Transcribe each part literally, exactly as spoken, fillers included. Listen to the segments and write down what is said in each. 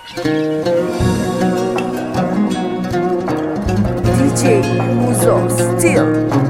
D J Muzo Still.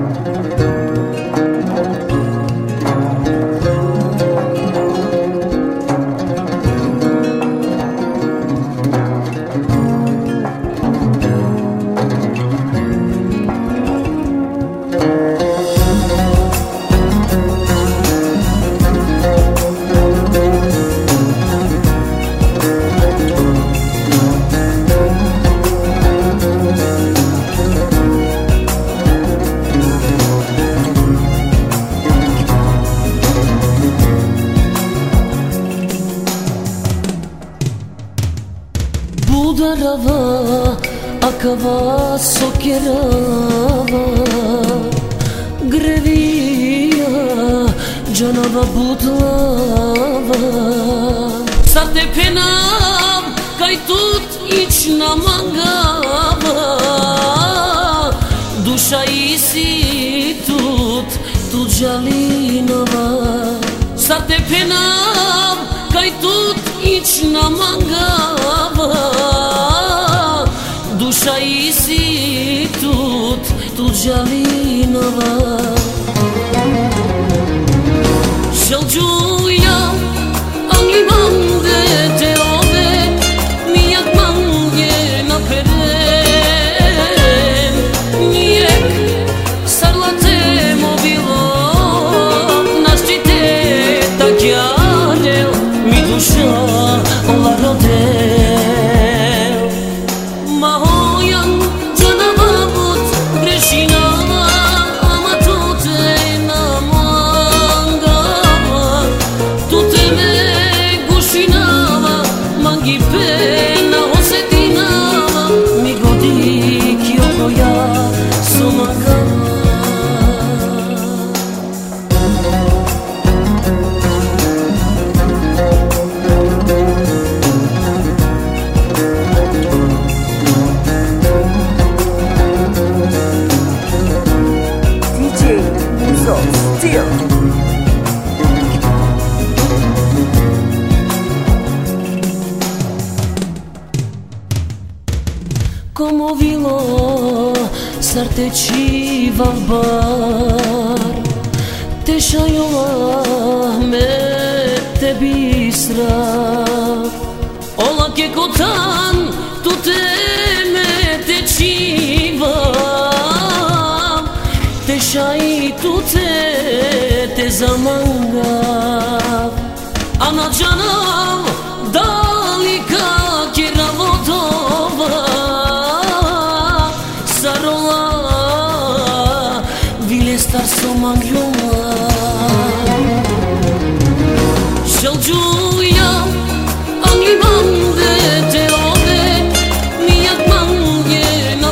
Budarava, akava, sokerava, grevia, canava butlava. Sa te penam, kaj tut iq na mangava. Dusha isi tut, tut gjalinava. Sa te penam, kaj tut iq na mangava. Dusha isi tut, tut gjalinava. Shëllgjuja, angli mangde te ove, mijak mangje na peren. Njek, sarlate mobilo, naš qiteta kjarel, mi dusha la rodel. Mahojan, canava but, grešinava, ama tute na mangava. Tute me gušinava, mangi pena osetinava. Mi godi kjo koja sumagava. D J Muzo Still. Como vilo, sarte qiva bar. Te shajola me te bisra. Ola ke kotan, tu te me te qiva. Te shaj tu te te zamanga. Ana canam, dalika kira vodova. Sarola, vile star somangloma. Shëllgjuja, angli mangde te ove, mijak mangje na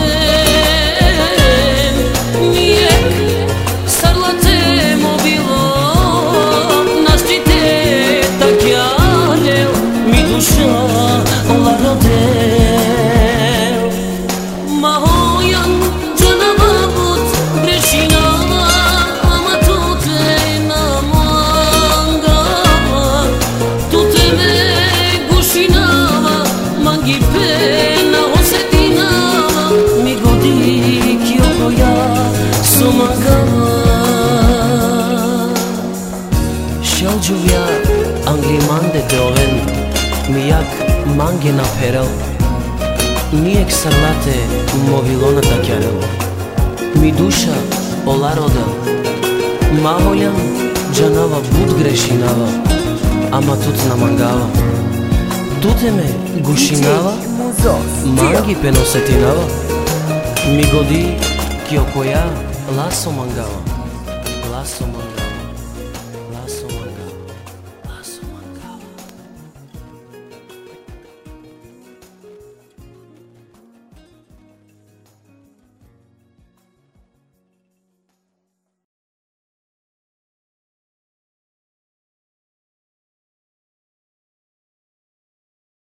peren. Njek, sarlate mobilo, naš qiteta kjarel, mi dusha la rodel. Mahojan, canava but, grešinava, ama tute na mangava. Tute me gušinava, mangi pena osetinava. Mi godi kjo koja sumagava. Shëllgjuvja, angli mande te oven, mijak mange na perel. Nijek sarlate movilona da kjarel. Mi dusha ola rodel. Maholjan, džanava bud grešinava, ama tut na mangava. Tute me gušinava, D J Muzo Still. mangi penosetinava. Mi godi kjo koja laso mangava. Laso mangava.